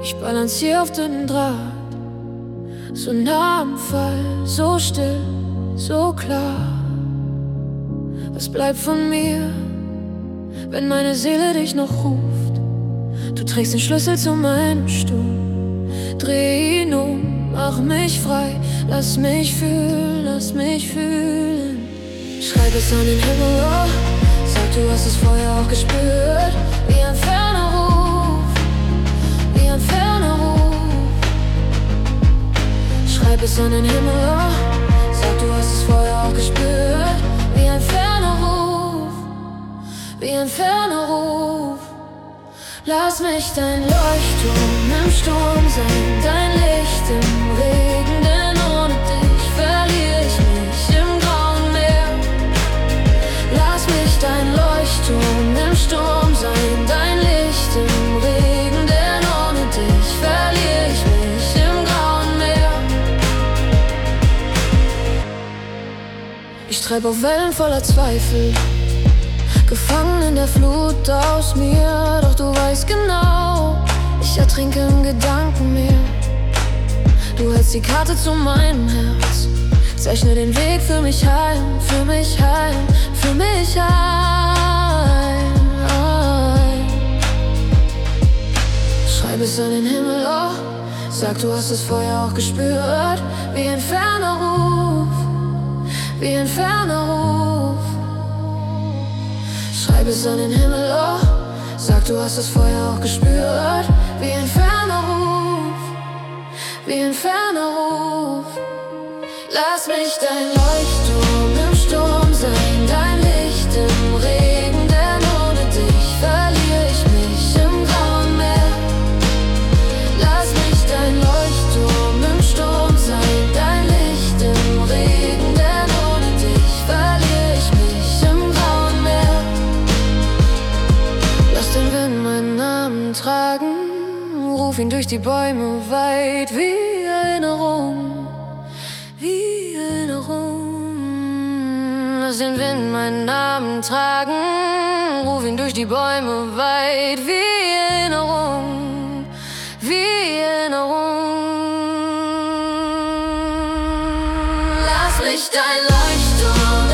Ich balanciere auf dünnen Draht, so nah am Fall, so still, so klar. Was bleibt von mir, wenn meine Seele dich noch ruft? Du trägst den Schlüssel zu meinem Stuhl. Dreh ihn um, mach mich frei, lass mich fühlen, lass mich fühlen. Schreib es an den Himmel, oh, sag, du hast es vorher auch gespürt. Wie ein ferner Ruf, wie ein ferner Ruf. Schreib es an den Himmel, oh, sag, du hast es vorher auch gespürt. Wie ein ferner Ruf, wie ein ferner Ruf. Lass mich dein Leuchtturm im Sturm sein, dein Licht im Regen, denn ohne dich verliere ich mich im grauen Meer. Lass mich dein Leuchtturm im Sturm sein, dein Licht im Regen, denn ohne dich verliere ich mich im grauen Meer. Ich treib auf Wellen voller Zweifel, gefangen in der Flut aus mir, doch du weißt genau, ich ertrinke im Gedankenmeer. Du hältst die Karte zu meinem Herz, zeichne den Weg für mich heim, für mich heim, für mich heim. Schreib es an den Himmel, oh, sag, du hast es vorher auch gespürt. Wie ein ferner Ruf, wie ein ferner Ruf. Schreib es an den Himmel, oh, sag, du hast es vorher auch gespürt. Wie ein ferner Ruf, wie ein ferner Ruf. Lass mich dein Leuchtturm im Sturm sein, dein Licht im Regen, denn ohne dich verliere ich mich im grauen Meer. Lass mich dein Leuchtturm im Sturm sein, dein Licht im Regen, denn ohne dich verliere ich mich im grauen Meer. Lass den Wind meinen Namen tragen, ruf ihn durch die Bäume weit, wie Erinnerung, wie Erinnerung. Lass den Wind meinen Namen tragen, ruf ihn durch die Bäume weit, wie Erinnerung, wie Erinnerung. Lass mich dein Leuchtturm